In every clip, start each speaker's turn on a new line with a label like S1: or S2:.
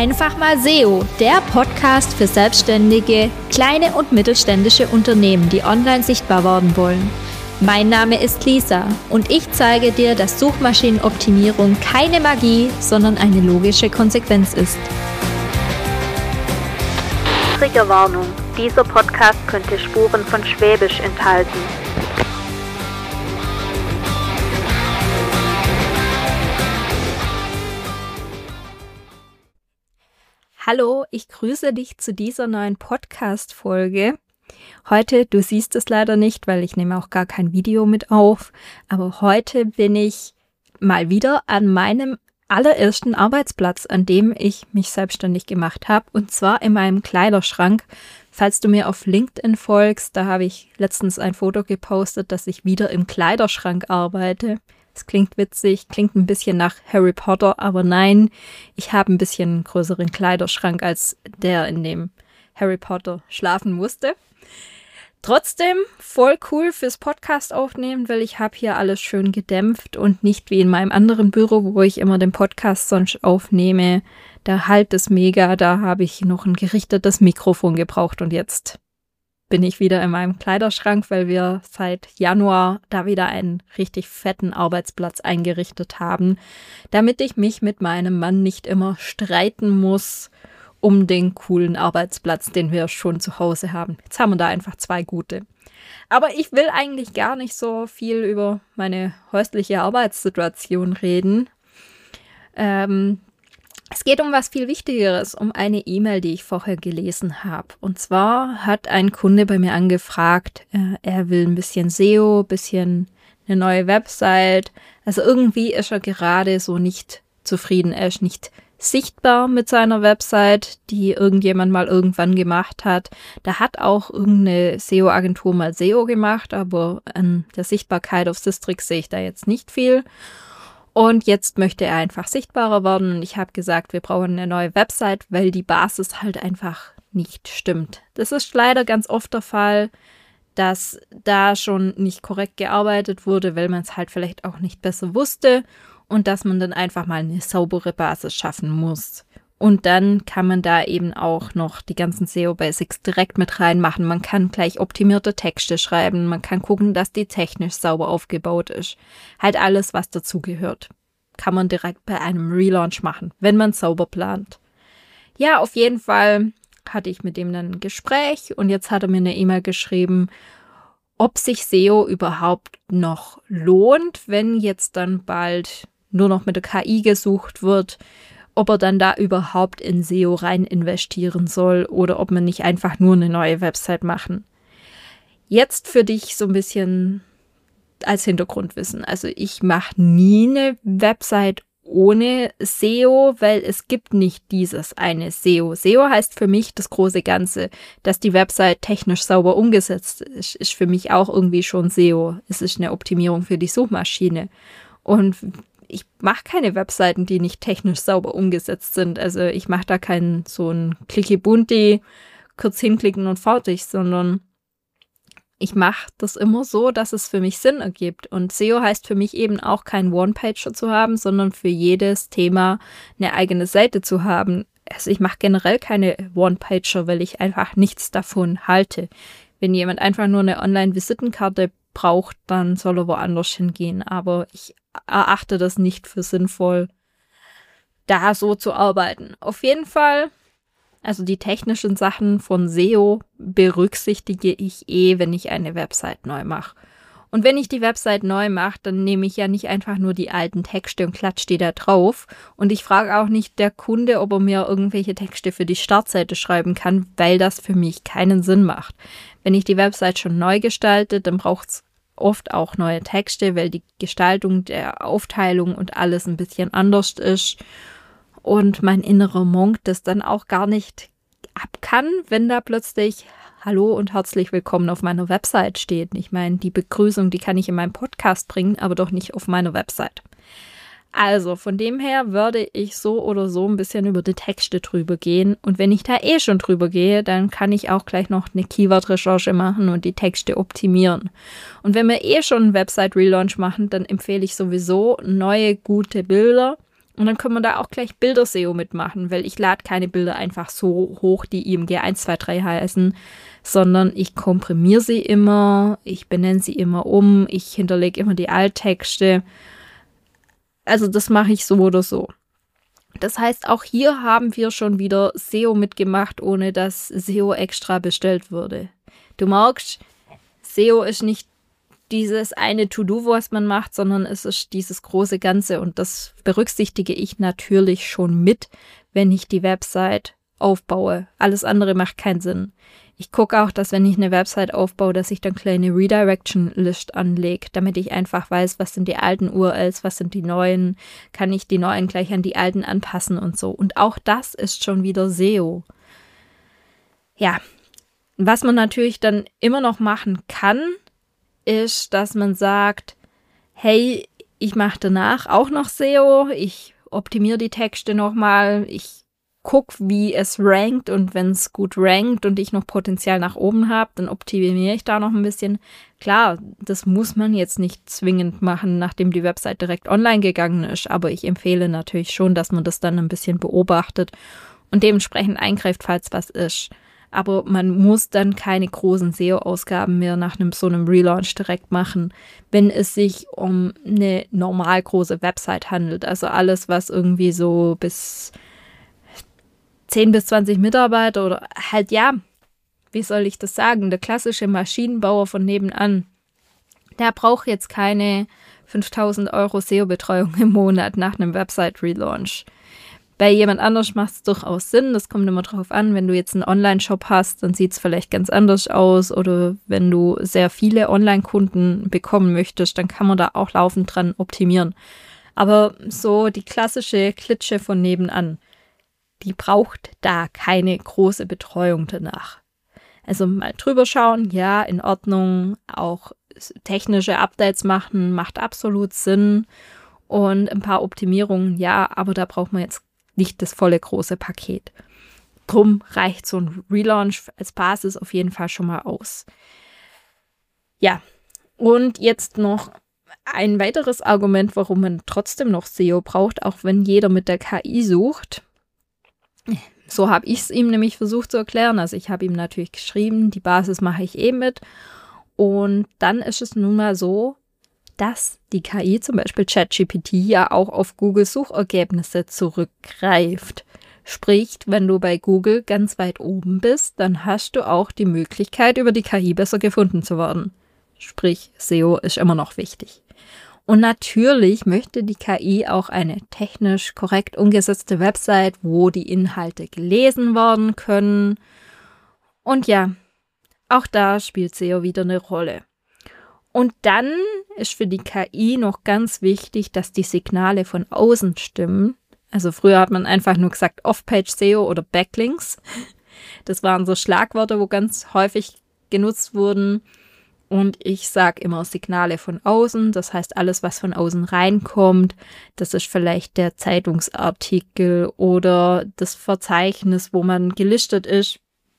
S1: Einfach mal SEO, der Podcast für selbstständige, kleine und mittelständische Unternehmen, die online sichtbar werden wollen. Mein Name ist Lisa und ich zeige dir, dass Suchmaschinenoptimierung keine Magie, sondern eine logische Konsequenz ist.
S2: Triggerwarnung: Dieser Podcast könnte Spuren von Schwäbisch enthalten.
S1: Hallo, ich grüße dich zu dieser neuen Podcast-Folge. Heute, du siehst es leider nicht, weil ich nehme auch gar kein Video mit auf, aber heute bin ich mal wieder an meinem allerersten Arbeitsplatz, an dem ich mich selbstständig gemacht habe, und zwar in meinem Kleiderschrank. Falls du mir auf LinkedIn folgst, da habe ich letztens ein Foto gepostet, dass ich wieder im Kleiderschrank arbeite. Es klingt witzig, klingt ein bisschen nach Harry Potter, aber nein, ich habe ein bisschen größeren Kleiderschrank als der, in dem Harry Potter schlafen musste. Trotzdem voll cool fürs Podcast aufnehmen, weil ich habe hier alles schön gedämpft und nicht wie in meinem anderen Büro, wo ich immer den Podcast sonst aufnehme. Da halt es mega, da habe ich noch ein gerichtetes Mikrofon gebraucht und jetzt bin ich wieder in meinem Kleiderschrank, weil wir seit Januar da wieder einen richtig fetten Arbeitsplatz eingerichtet haben, damit ich mich mit meinem Mann nicht immer streiten muss um den coolen Arbeitsplatz, den wir schon zu Hause haben. Jetzt haben wir da einfach zwei gute. Aber ich will eigentlich gar nicht so viel über meine häusliche Arbeitssituation reden. Es geht um was viel Wichtigeres, um eine E-Mail, die ich vorher gelesen habe. Und zwar hat ein Kunde bei mir angefragt, er will ein bisschen SEO, ein bisschen eine neue Website. Also irgendwie ist er gerade so nicht zufrieden. Er ist nicht sichtbar mit seiner Website, die irgendjemand mal irgendwann gemacht hat. Da hat auch irgendeine SEO-Agentur mal SEO gemacht, aber an der Sichtbarkeit auf Sistrix sehe ich da jetzt nicht viel. Und jetzt möchte er einfach sichtbarer werden und ich habe gesagt, wir brauchen eine neue Website, weil die Basis halt einfach nicht stimmt. Das ist leider ganz oft der Fall, dass da schon nicht korrekt gearbeitet wurde, weil man es halt vielleicht auch nicht besser wusste und dass man dann einfach mal eine saubere Basis schaffen muss. Und dann kann man da eben auch noch die ganzen SEO-Basics direkt mit reinmachen. Man kann gleich optimierte Texte schreiben, man kann gucken, dass die technisch sauber aufgebaut ist. Halt alles, was dazugehört. Kann man direkt bei einem Relaunch machen, wenn man sauber plant. Ja, auf jeden Fall hatte ich mit ihm dann ein Gespräch und jetzt hat er mir eine E-Mail geschrieben, ob sich SEO überhaupt noch lohnt, wenn jetzt dann bald nur noch mit der KI gesucht wird, ob er dann da überhaupt in SEO rein investieren soll oder ob man nicht einfach nur eine neue Website machen. Jetzt für dich so ein bisschen als Hintergrundwissen. Also ich mache nie eine Website ohne SEO, weil es gibt nicht dieses eine SEO. SEO heißt für mich das große Ganze, dass die Website technisch sauber umgesetzt ist für mich auch irgendwie schon SEO. Es ist eine Optimierung für die Suchmaschine. Und ich mache keine Webseiten, die nicht technisch sauber umgesetzt sind. Also ich mache da keinen so ein Clicky-Bunti, kurz hinklicken und fertig, sondern ich mache das immer so, dass es für mich Sinn ergibt. Und SEO heißt für mich eben auch kein One-Pager zu haben, sondern für jedes Thema eine eigene Seite zu haben. Also ich mache generell keine One-Pager, weil ich einfach nichts davon halte. Wenn jemand einfach nur eine Online-Visitenkarte braucht, dann soll er woanders hingehen. Aber ich erachte das nicht für sinnvoll, da so zu arbeiten. Auf jeden Fall, also die technischen Sachen von SEO berücksichtige ich wenn ich eine Website neu mache. Und wenn ich die Website neu mache, dann nehme ich ja nicht einfach nur die alten Texte und klatsche die da drauf. Und ich frage auch nicht der Kunde, ob er mir irgendwelche Texte für die Startseite schreiben kann, weil das für mich keinen Sinn macht. Wenn ich die Website schon neu gestalte, dann braucht es oft auch neue Texte, weil die Gestaltung der Aufteilung und alles ein bisschen anders ist. Und mein innerer Monk das dann auch gar nicht ab kann, wenn da plötzlich Hallo und herzlich willkommen auf meiner Website steht. Ich meine, die Begrüßung, die kann ich in meinem Podcast bringen, aber doch nicht auf meiner Website. Also von dem her würde ich so oder so ein bisschen über die Texte drüber gehen. Und wenn ich da schon drüber gehe, dann kann ich auch gleich noch eine Keyword-Recherche machen und die Texte optimieren. Und wenn wir schon einen Website-Relaunch machen, dann empfehle ich sowieso neue, gute Bilder Und dann können wir da auch gleich Bilder-SEO mitmachen, weil ich lade keine Bilder einfach so hoch, die IMG 123 heißen, sondern ich komprimiere sie immer, ich benenne sie immer um, ich hinterlege immer die Alttexte. Also das mache ich so oder so. Das heißt, auch hier haben wir schon wieder SEO mitgemacht, ohne dass SEO extra bestellt wurde. Du merkst, SEO ist nicht dieses eine To-Do, was man macht, sondern es ist dieses große Ganze und das berücksichtige ich natürlich schon mit, wenn ich die Website aufbaue. Alles andere macht keinen Sinn. Ich gucke auch, dass wenn ich eine Website aufbaue, dass ich dann kleine Redirection-List anlege, damit ich einfach weiß, was sind die alten URLs, was sind die neuen, kann ich die neuen gleich an die alten anpassen und so. Und auch das ist schon wieder SEO. Ja, was man natürlich dann immer noch machen kann, ist, dass man sagt, hey, ich mache danach auch noch SEO, ich optimiere die Texte nochmal, ich gucke, wie es rankt und wenn es gut rankt und ich noch Potenzial nach oben habe, dann optimiere ich da noch ein bisschen. Klar, das muss man jetzt nicht zwingend machen, nachdem die Website direkt online gegangen ist, aber ich empfehle natürlich schon, dass man das dann ein bisschen beobachtet und dementsprechend eingreift, falls was ist. Aber man muss dann keine großen SEO-Ausgaben mehr nach so einem Relaunch direkt machen, wenn es sich um eine normal große Website handelt. Also alles, was irgendwie so bis 10 bis 20 Mitarbeiter oder halt, ja, wie soll ich das sagen, der klassische Maschinenbauer von nebenan, der braucht jetzt keine 5.000 € SEO-Betreuung im Monat nach einem Website-Relaunch. Bei jemand anders macht es durchaus Sinn, das kommt immer drauf an, wenn du jetzt einen Online-Shop hast, dann sieht es vielleicht ganz anders aus oder wenn du sehr viele Online-Kunden bekommen möchtest, dann kann man da auch laufend dran optimieren. Aber so die klassische Klitsche von nebenan, die braucht da keine große Betreuung danach. Also mal drüber schauen, ja, in Ordnung, auch technische Updates machen, macht absolut Sinn und ein paar Optimierungen, ja, aber da braucht man jetzt nicht das volle große Paket. Drum reicht so ein Relaunch als Basis auf jeden Fall schon mal aus. Ja, und jetzt noch ein weiteres Argument, warum man trotzdem noch SEO braucht, auch wenn jeder mit der KI sucht. So habe ich es ihm nämlich versucht zu erklären. Also ich habe ihm natürlich geschrieben, die Basis mache ich mit. Und dann ist es nun mal so, dass die KI, zum Beispiel ChatGPT, ja auch auf Google-Suchergebnisse zurückgreift. Sprich, wenn du bei Google ganz weit oben bist, dann hast du auch die Möglichkeit, über die KI besser gefunden zu werden. Sprich, SEO ist immer noch wichtig. Und natürlich möchte die KI auch eine technisch korrekt umgesetzte Website, wo die Inhalte gelesen werden können. Und ja, auch da spielt SEO wieder eine Rolle. Und dann ist für die KI noch ganz wichtig, dass die Signale von außen stimmen. Also früher hat man einfach nur gesagt Off-Page-SEO oder Backlinks. Das waren so Schlagworte, wo ganz häufig genutzt wurden. Und ich sage immer Signale von außen. Das heißt, alles, was von außen reinkommt, das ist vielleicht der Zeitungsartikel oder das Verzeichnis, wo man gelistet ist.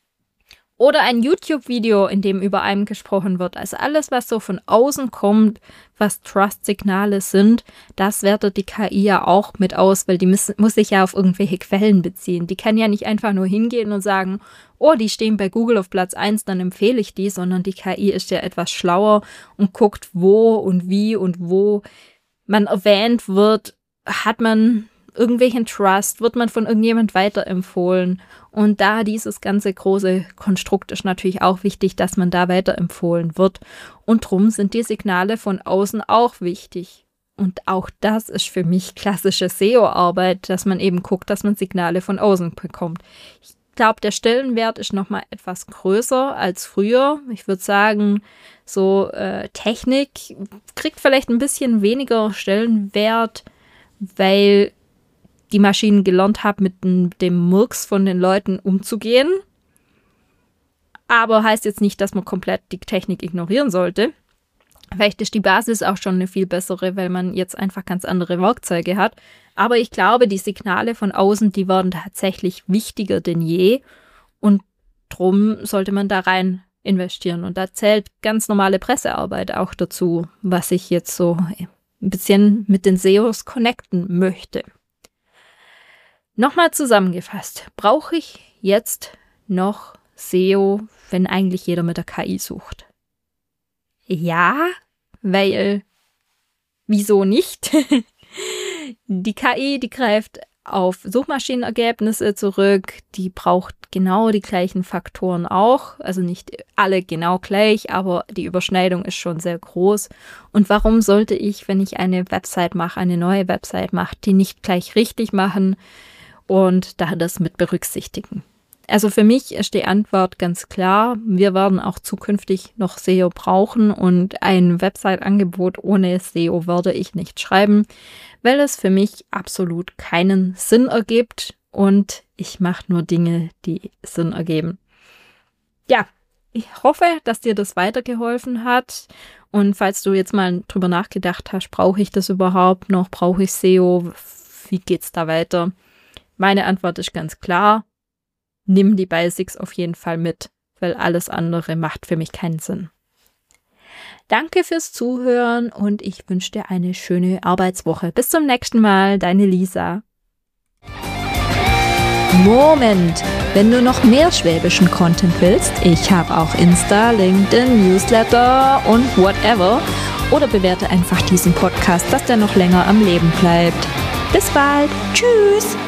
S1: Oder ein YouTube-Video, in dem über einem gesprochen wird. Also alles, was so von außen kommt, was Trust-Signale sind, das wertet die KI ja auch mit aus, weil die muss sich ja auf irgendwelche Quellen beziehen. Die kann ja nicht einfach nur hingehen und sagen, oh, die stehen bei Google auf Platz 1, dann empfehle ich die, sondern die KI ist ja etwas schlauer und guckt, wo und wie und wo man erwähnt wird, hat man irgendwelchen Trust, wird man von irgendjemand weiterempfohlen. Und da dieses ganze große Konstrukt ist natürlich auch wichtig, dass man da weiterempfohlen wird. Und drum sind die Signale von außen auch wichtig. Und auch das ist für mich klassische SEO-Arbeit, dass man eben guckt, dass man Signale von außen bekommt. Ich glaube, der Stellenwert ist nochmal etwas größer als früher. Ich würde sagen, so Technik kriegt vielleicht ein bisschen weniger Stellenwert, weil die Maschinen gelernt haben, mit dem Murks von den Leuten umzugehen. Aber heißt jetzt nicht, dass man komplett die Technik ignorieren sollte. Vielleicht ist die Basis auch schon eine viel bessere, weil man jetzt einfach ganz andere Werkzeuge hat. Aber ich glaube, die Signale von außen, die werden tatsächlich wichtiger denn je. Und drum sollte man da rein investieren. Und da zählt ganz normale Pressearbeit auch dazu, was ich jetzt so ein bisschen mit den SEOs connecten möchte. Nochmal zusammengefasst, brauche ich jetzt noch SEO, wenn eigentlich jeder mit der KI sucht? Ja, weil, wieso nicht? Die KI, die greift auf Suchmaschinenergebnisse zurück, die braucht genau die gleichen Faktoren auch, also nicht alle genau gleich, aber die Überschneidung ist schon sehr groß. Und warum sollte ich, wenn ich eine Website mache, eine neue Website mache, die nicht gleich richtig machen und da das mit berücksichtigen? Also für mich ist die Antwort ganz klar, wir werden auch zukünftig noch SEO brauchen und ein Website-Angebot ohne SEO würde ich nicht schreiben, weil es für mich absolut keinen Sinn ergibt und ich mache nur Dinge, die Sinn ergeben. Ja, ich hoffe, dass dir das weitergeholfen hat und falls du jetzt mal drüber nachgedacht hast, brauche ich das überhaupt noch, brauche ich SEO, wie geht's da weiter? Meine Antwort ist ganz klar. Nimm die Basics auf jeden Fall mit, weil alles andere macht für mich keinen Sinn. Danke fürs Zuhören und ich wünsche dir eine schöne Arbeitswoche. Bis zum nächsten Mal, deine Lisa.
S3: Moment, wenn du noch mehr schwäbischen Content willst, ich habe auch Insta, LinkedIn, Newsletter und whatever. Oder bewerte einfach diesen Podcast, dass der noch länger am Leben bleibt. Bis bald. Tschüss.